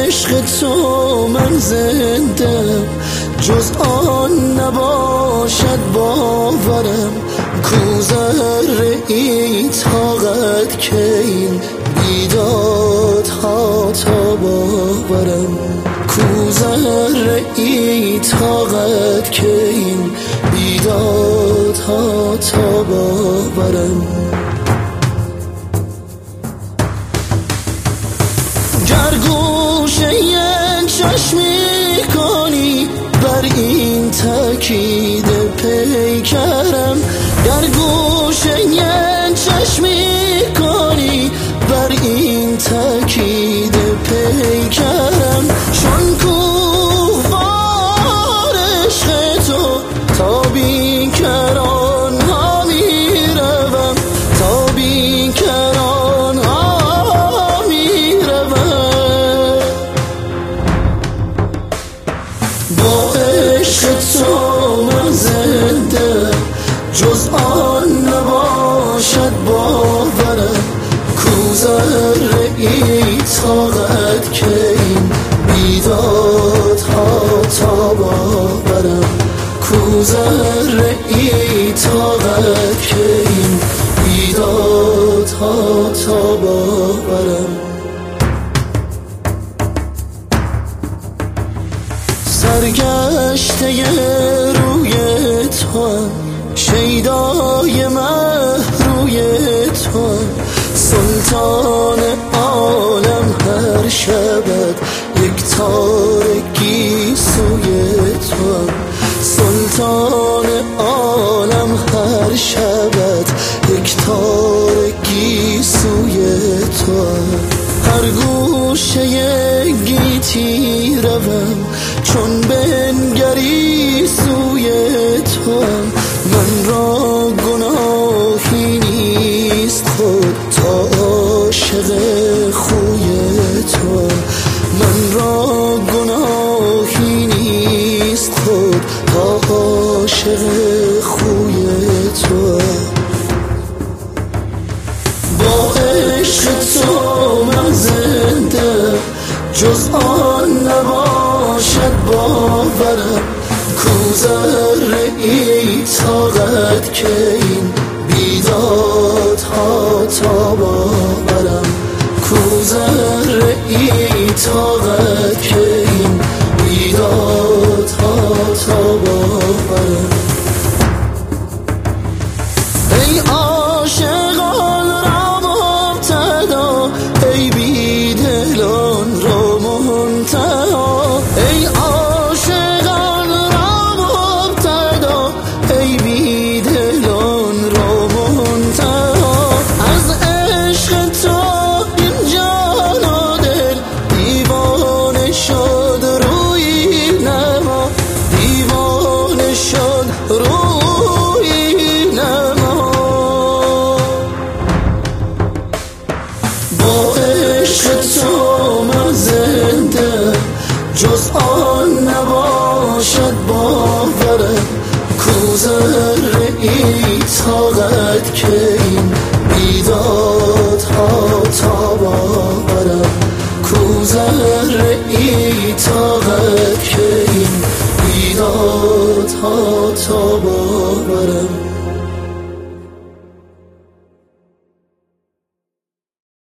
عشق تو من زنده، جز آن نباشد باورم. کو ذره ای طاقت که این بیدادها تا باورم. کو ذره ای طاقت که این بیدادها تا باورم. گر گوشه چشمی کنی بر این تاکید پیکرم، گر گوشه چشمی کنی بر این تاکید پیکرم. چون کوفار عشق تو تا بیکران ها می روم، تا بیکران ها می روم. با عشق تو من زنده، جز آن نباشد باورم. کو ذره ای طاقت که این بیدادها تا باورم. کو ذره ای طاقت که این بیدادها تا باورم. سرگشته روی توام، شیدای مه روی توام. سلطان عالم هر شبت یک تارگی سوی توام. سلطان عالم هر شبت یک تارگی سوی توام. هر گوشه گیتی روم، چون بنگری سوی توام. من را گناهی نیست خود تا عاشق خوی توام. من را گناهی نیست خود تا عاشق خوی توام. با عشق تو من زنده، جز آن نباشد باورم. کو ذره ای طاقت که این بیدادها تا باورم. کو ذره ای طاقت که این بیدادها تا باورم. ای عاشقان را مبتدا، ای بیدلان را منتها. ای عاشقان را مبتدا، ای بیدلان را منتها. از عشق تو این جان و دل دیوانه شد روی نما، دیوانه شد روی نما. با عشق تو من زنده، جز آن نباشد باورم. کو ذره ای طاقت که این بیدادها تا باورم. کو ذره ای طاقت که این بیدادها تا باورم.